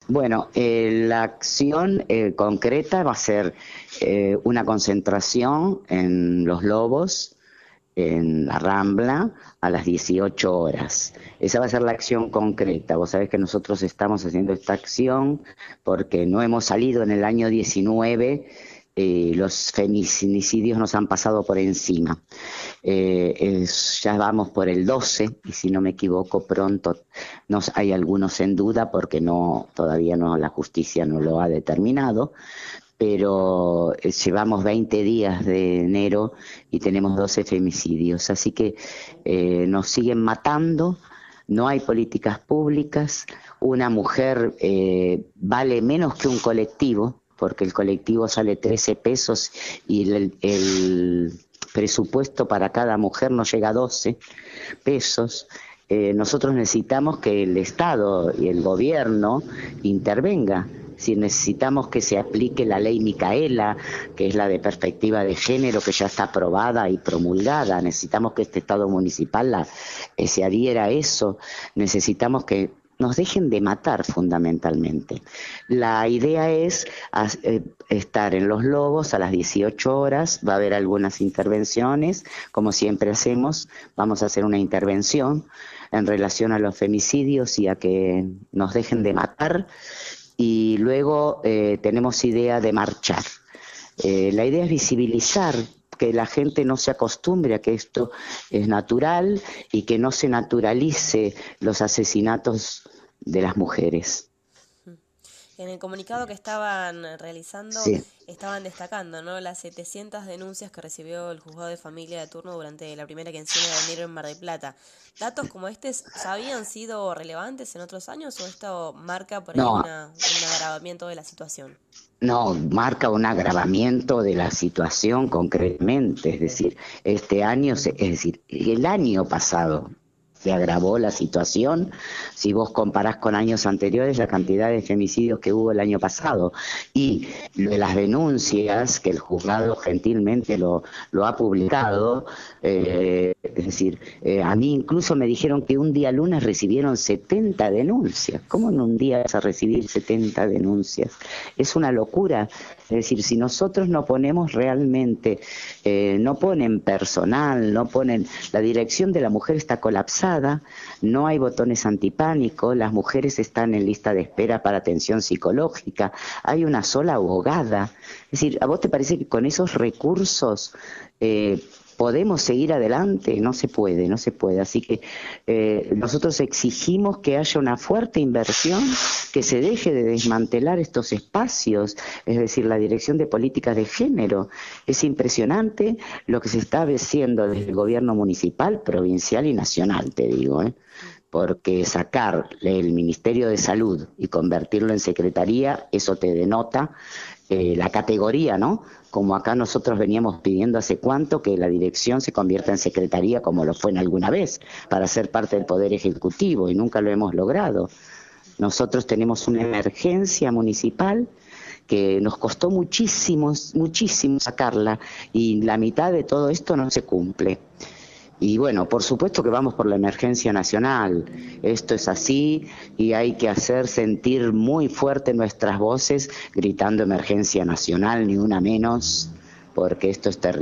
Bueno, la acción concreta va a ser una concentración en Los Lobos, en la Rambla, a las 18 horas. Esa va a ser la acción concreta. Vos sabés que nosotros estamos haciendo esta acción porque no hemos salido en el año 19, los feminicidios nos han pasado por encima. Ya vamos por el 12, y si no me equivoco pronto hay algunos en duda porque todavía no, la justicia no lo ha determinado, pero llevamos 20 días de enero y tenemos 12 femicidios, así que nos siguen matando, no hay políticas públicas, una mujer vale menos que un colectivo, porque el colectivo sale 13 pesos y el presupuesto para cada mujer no llega a 12 pesos. Nosotros necesitamos que el Estado y el gobierno intervenga. Si necesitamos que se aplique la ley Micaela, que es la de perspectiva de género, que ya está aprobada y promulgada, necesitamos que este Estado municipal se adhiera a eso, necesitamos que nos dejen de matar fundamentalmente. La idea es estar en Los Lobos a las 18 horas, va a haber algunas intervenciones, como siempre hacemos, vamos a hacer una intervención en relación a los femicidios y a que nos dejen de matar, y luego tenemos idea de marchar. La idea es visibilizar, que la gente no se acostumbre a que esto es natural y que no se naturalice los asesinatos de las mujeres. En el comunicado que estaban realizando, Sí. estaban destacando, ¿no?, las 700 denuncias que recibió el juzgado de familia de turno durante la primera quincena de enero en Mar del Plata. ¿Datos como estos habían sido relevantes en otros años o esto marca por ahí un No, agravamiento de la situación? no, marca un agravamiento de la situación concretamente, es decir, este año, es decir, el año pasado se agravó la situación. Si vos comparás con años anteriores, la cantidad de femicidios que hubo el año pasado y las denuncias que el juzgado gentilmente lo ha publicado, es decir, a mí incluso me dijeron que un día lunes recibieron 70 denuncias. ¿Cómo en un día vas a recibir 70 denuncias? Es una locura. Es decir, si nosotros no ponemos realmente, no ponen personal, no ponen, la dirección de la mujer está colapsada, no hay botones antipánico, las mujeres están en lista de espera para atención psicológica, hay una sola abogada. Es decir, ¿a vos te parece que con esos recursos podemos seguir adelante? No se puede, no se puede. Así que nosotros exigimos que haya una fuerte inversión, que se deje de desmantelar estos espacios, es decir, la Dirección de Políticas de Género. Es impresionante lo que se está haciendo desde el gobierno municipal, provincial y nacional, te digo, porque sacar el Ministerio de Salud y convertirlo en secretaría, eso te denota la categoría, ¿no? Como acá nosotros veníamos pidiendo hace cuánto que la dirección se convierta en secretaría, como lo fue en alguna vez, para ser parte del Poder Ejecutivo, y nunca lo hemos logrado. Nosotros tenemos una emergencia municipal que nos costó muchísimo sacarla, y la mitad de todo esto no se cumple. Y bueno, por supuesto que vamos por la emergencia nacional, esto es así y hay que hacer sentir muy fuerte nuestras voces gritando emergencia nacional, ni una menos, porque esto es terrible.